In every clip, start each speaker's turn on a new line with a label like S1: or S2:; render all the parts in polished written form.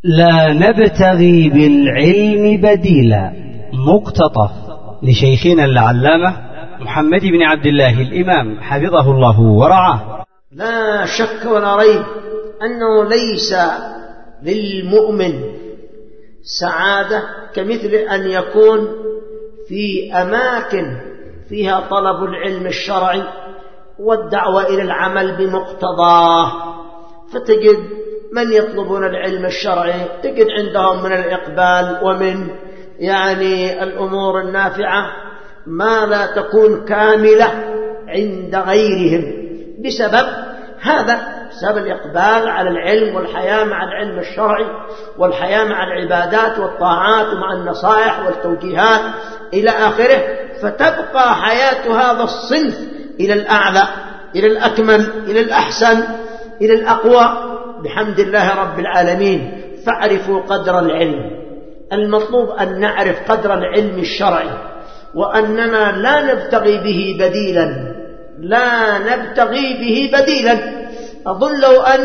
S1: لا نبتغي بالعلم بديلا، مقتطف لشيخنا العلامة محمد بن عبد الله الإمام حفظه الله ورعاه.
S2: لا شك ولا ريب أنه ليس للمؤمن سعادة كمثل أن يكون في أماكن فيها طلب العلم الشرعي والدعوة إلى العمل بمقتضاه، فتجد من يطلبون العلم الشرعي تجد عندهم من الإقبال ومن الأمور النافعة ما لا تكون كاملة عند غيرهم بسبب هذا، بسبب الإقبال على العلم والحياة مع العلم الشرعي والحياة مع العبادات والطاعات ومع النصائح والتوجيهات إلى آخره. فتبقى حياة هذا الصنف إلى الأعلى، إلى الأكمل، إلى الأحسن، إلى الأقوى بحمد الله رب العالمين. فاعرفوا قدر العلم. المطلوب أن نعرف قدر العلم الشرعي، وأننا لا نبتغي به بديلا، لا نبتغي به بديلا. أظن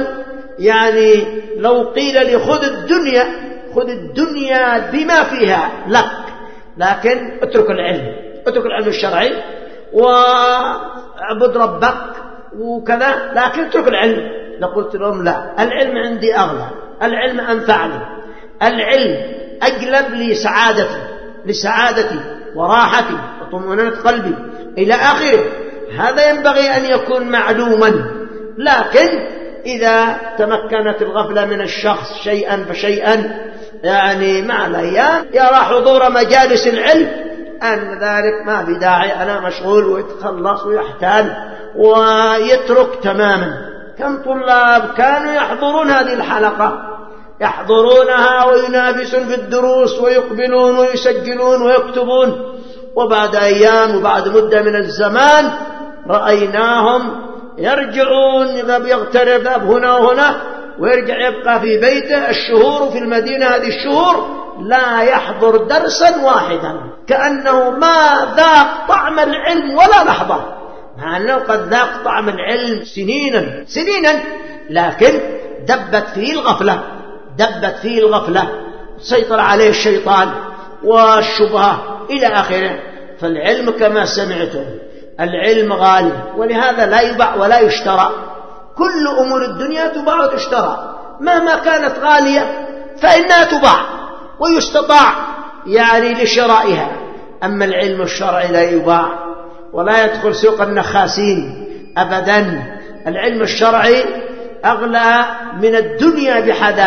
S2: لو قيل لي خذ الدنيا بما فيها لك، لكن اترك العلم الشرعي واعبد ربك وكذا، لكن اترك العلم. لقلت لهم لا، العلم عندي أغلى، العلم أنفعني، العلم أجلب لسعادتي وراحتي وطمأنينة قلبي إلى آخره. هذا ينبغي أن يكون معلوما. لكن إذا تمكنت الغفلة من الشخص شيئا فشيئا مع الأيام يرى حضور مجالس العلم أن ذلك ما بداعي، أنا مشغول، ويتخلص ويحتال ويترك تماما. كم طلاب كانوا يحضرون هذه الحلقة، يحضرونها وينافسون في الدروس ويقبلون ويسجلون ويكتبون، وبعد أيام وبعد مدة من الزمان رأيناهم يرجعون، يغترب هنا وهنا ويرجع يبقى في بيته الشهور، في المدينة هذه الشهور لا يحضر درسا واحدا، كأنه ما ذاق طعم العلم ولا لحظة، مع أنه قد ذاق طعم العلم سنينا، لكن دبت فيه الغفلة، سيطر عليه الشيطان والشبهة إلى آخره. فالعلم كما سمعتم العلم غالي، ولهذا لا يباع ولا يشترى. كل أمور الدنيا تباع وتشترى، مهما كانت غالية فإنها تباع ويستطاع لشرائها. أما العلم الشرعي لا يباع ولا يدخل سوق النخاسين أبدا. العلم الشرعي أغلى من الدنيا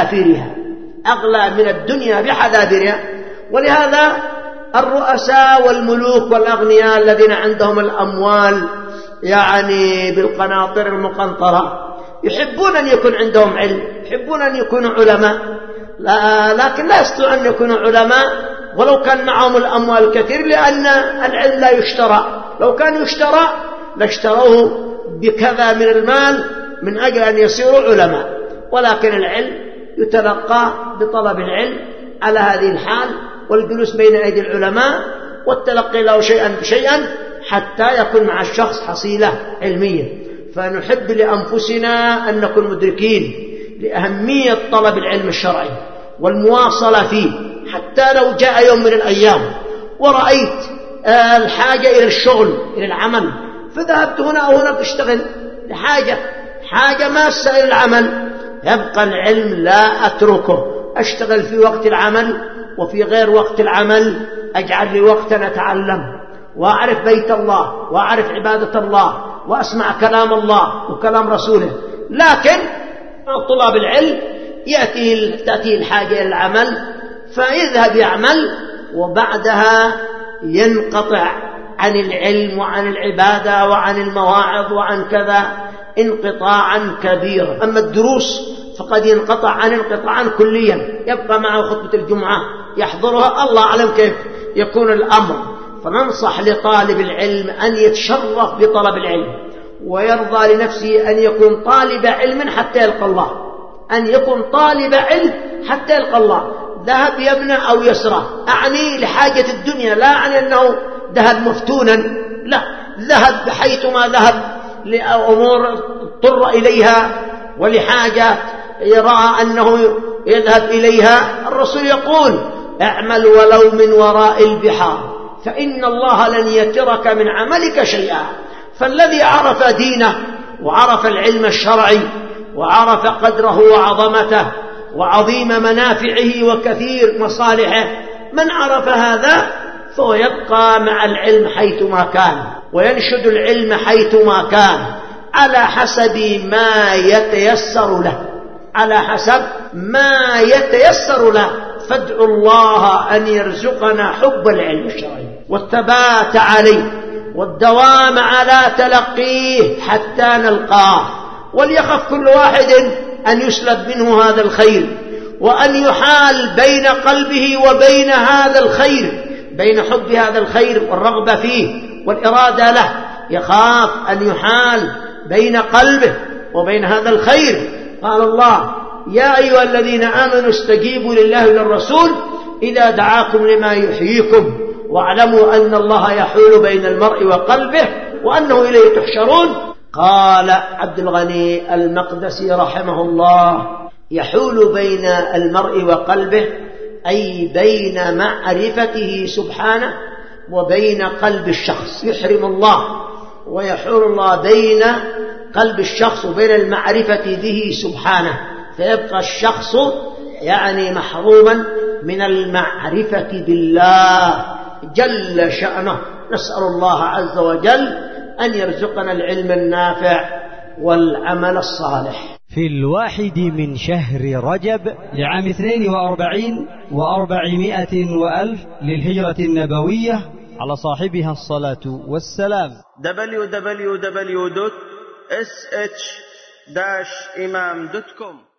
S2: بحذافيرها، ولهذا الرؤساء والملوك والأغنياء الذين عندهم الأموال بالقناطر المقنطرة يحبون أن يكون عندهم علم، يحبون أن يكونوا علماء، لكن لا يستطيعون أن يكونوا علماء ولو كان معهم الأموال الكثير، لأن العلم لا يشترى. لو كان يشترى لاشتروه بكذا من المال من أجل أن يصيروا علماء، ولكن العلم يتلقى بطلب العلم على هذه الحال، والجلوس بين أيدي العلماء والتلقي له شيئا بشيئا حتى يكون مع الشخص حصيلة علمية. فنحب لأنفسنا أن نكون مدركين لأهمية طلب العلم الشرعي والمواصلة فيه، حتى لو جاء يوم من الأيام ورأيت الحاجة إلى الشغل إلى العمل فذهبت هنا أو هنا تشتغل حاجة ماسة إلى العمل، يبقى العلم لا أتركه، أشتغل في وقت العمل وفي غير وقت العمل، أجعل لي وقتا أتعلم وأعرف بيت الله وأعرف عبادة الله وأسمع كلام الله وكلام رسوله. لكن طلاب العلم تأتي الحاجة إلى العمل فيذهب يعمل، وبعدها ينقطع عن العلم وعن العبادة وعن المواعظ وعن كذا انقطاعا كبيرا. أما الدروس فقد ينقطع عن انقطاعا كليا، يبقى معه خطبة الجمعة يحضرها، الله أعلم كيف يكون الأمر. فننصح لطالب العلم أن يتشرف بطلب العلم ويرضى لنفسه أن يكون طالب علم حتى يلقى الله، أن يكون طالب علم حتى يلقى الله. ذهب يبنى أو يسرى، أعني لحاجة الدنيا، لا أعني أنه ذهب مفتونا، لا، ذهب بحيث ما ذهب لأمور اضطر إليها ولحاجات رأى أنه يذهب إليها، الرسول يقول اعمل ولو من وراء البحار فإن الله لن يترك من عملك شيئا. فالذي عرف دينه وعرف العلم الشرعي وعرف قدره وعظمته وعظيم منافعه وكثير مصالحه، من عرف هذا فهو يبقى مع العلم حيثما كان وينشد العلم حيثما كان على حسب ما يتيسر له، على حسب ما يتيسر له. فادعوا الله أن يرزقنا حب العلم الشرعي والثبات عليه والدوام على تلقيه حتى نلقاه. وليخف كل واحد أن يسلب منه هذا الخير، وأن يحال بين قلبه وبين هذا الخير، بين حب هذا الخير والرغبة فيه والإرادة له. يخاف أن يحال بين قلبه وبين هذا الخير. قال الله يا أيها الذين آمنوا استجيبوا لله وللرسول إذا دعاكم لما يحييكم واعلموا أن الله يحول بين المرء وقلبه وأنه إليه تحشرون. قال عبد الغني المقدسي رحمه الله يحول بين المرء وقلبه أي بين معرفته سبحانه وبين قلب الشخص. يحرم الله ويحول الله بين قلب الشخص وبين المعرفة به سبحانه، فيبقى الشخص يعني محروما من المعرفة بالله جل شأنه. نسأل الله عز وجل أن يرزقنا العلم النافع والعمل الصالح.
S1: في 1 من شهر رجب لعام 42 و400 وألف للهجرة النبوية على صاحبها الصلاة والسلام.
S3: www.sh-imam.com